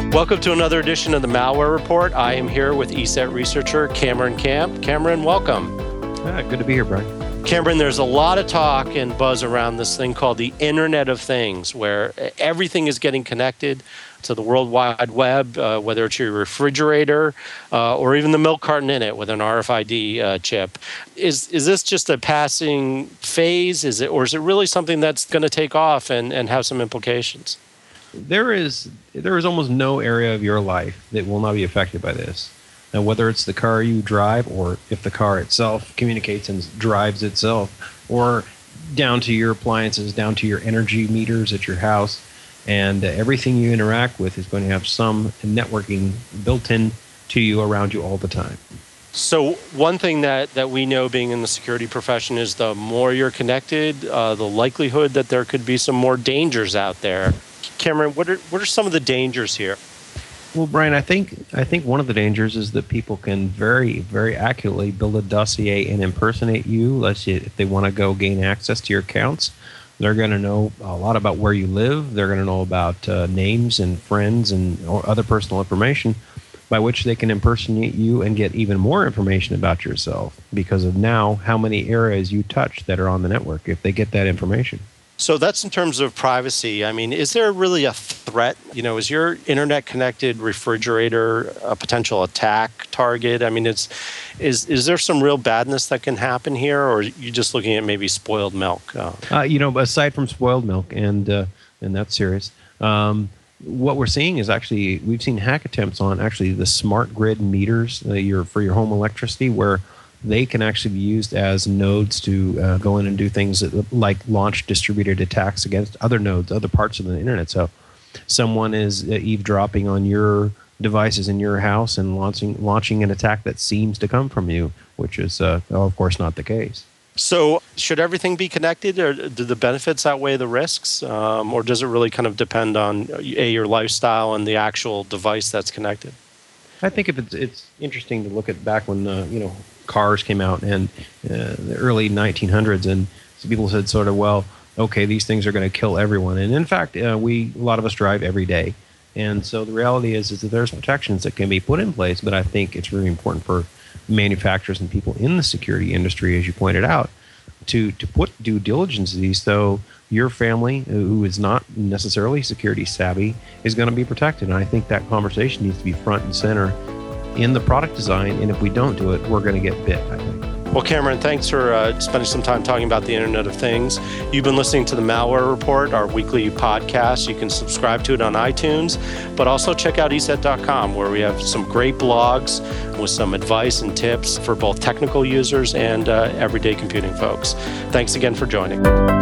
Welcome to another edition of the Malware Report. I am here with ESET researcher Cameron Camp. Cameron, welcome. Good to be here, Brian. Cameron, there's a lot of talk and buzz around this thing called the Internet of Things, where everything is getting connected to the World Wide Web, whether it's your refrigerator or even the milk carton in it with an RFID chip. Is this just a passing phase? Or is it really something that's going to take off and have some implications? There is almost no area of your life that will not be affected by this. Now, whether it's the car you drive, or if the car itself communicates and drives itself, or down to your appliances, down to your energy meters at your house, and everything you interact with is going to have some networking built in to you around you all the time. So one thing that we know being in the security profession is the more you're connected, the likelihood that there could be some more dangers out there. Cameron, what are some of the dangers here? Well, Brian, I think one of the dangers is that people can very, very accurately build a dossier and impersonate you. Let's say if they want to go gain access to your accounts, they're going to know a lot about where you live. They're going to know about names and friends and or other personal information, by which they can impersonate you and get even more information about yourself because of now how many areas you touch that are on the network if they get that information. So that's in terms of privacy. I mean, is there really a threat? Is your internet-connected refrigerator a potential attack target? I mean, is there some real badness that can happen here, or are you just looking at maybe spoiled milk? Aside from spoiled milk, and that's serious, what we're seeing is actually we've seen hack attempts on actually the smart grid meters for your home electricity, where they can actually be used as nodes to go in and do things like launch distributed attacks against other nodes, other parts of the internet. So someone is eavesdropping on your devices in your house and launching an attack that seems to come from you, which is, of course, not the case. So should everything be connected, or do the benefits outweigh the risks? Or does it really kind of depend on your lifestyle and the actual device that's connected? I think if it's interesting to look at back when, cars came out in the early 1900s, and so people said sort of, well, okay, these things are going to kill everyone. And in fact, a lot of us drive every day. And so the reality is that there's protections that can be put in place, but I think it's really important for manufacturers and people in the security industry, as you pointed out, to put due diligence to these, so your family, who is not necessarily security savvy, is going to be protected. And I think that conversation needs to be front and center in the product design, and if we don't do it, we're going to get bit, I think. Well, Cameron, thanks for spending some time talking about the Internet of Things. You've been listening to the Malware Report, our weekly podcast. You can subscribe to it on iTunes, but also check out ESET.com, where we have some great blogs with some advice and tips for both technical users and everyday computing folks. Thanks again for joining.